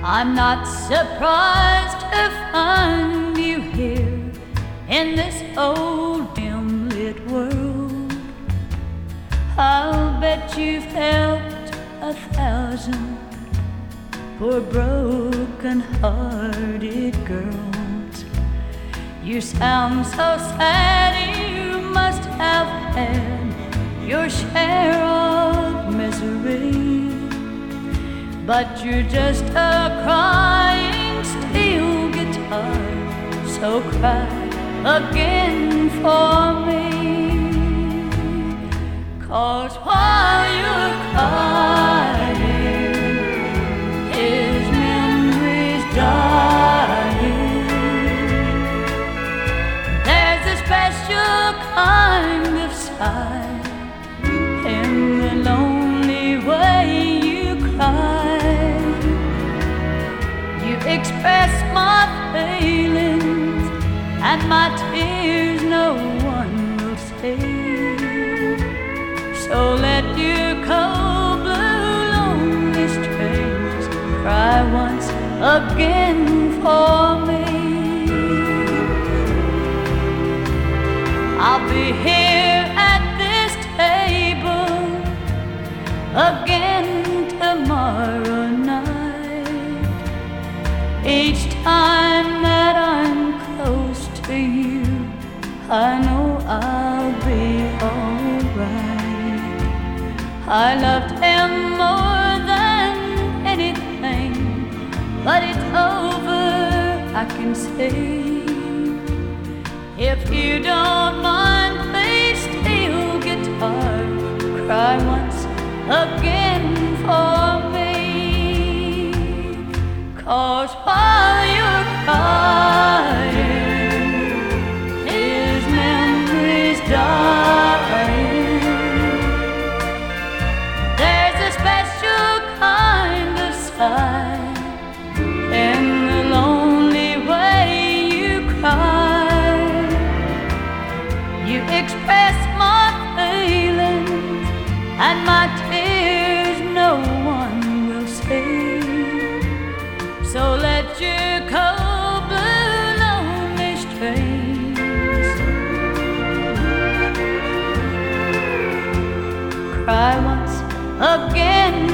I'm not surprised to find you here in this old dim-lit world. I'll bet you've helped 1,000 poor broken-hearted girls. You sound so sad, you must have had your share of misery. But you're just a crying steel guitar, so cry again for me. 'Cause while you're crying, his memory's dying. There's a special kind of sigh in the lonely way you cry. You express my feelings, and my tears no one will save. So let your cold blue lonely strings cry once again for me. I'll be here at this table again tomorrow night. Each time that I'm close to you, I know I'll be alright. I loved him more than anything, but it's over, I can say. If you don't mind, please, steel guitar, cry once again for me. 'Cause while you're crying, his memory's dying. There's a special kind of sigh in the lonely way you cry. You express my feelings, and my tears no one will save. So let your cold blue lonely strings cry once again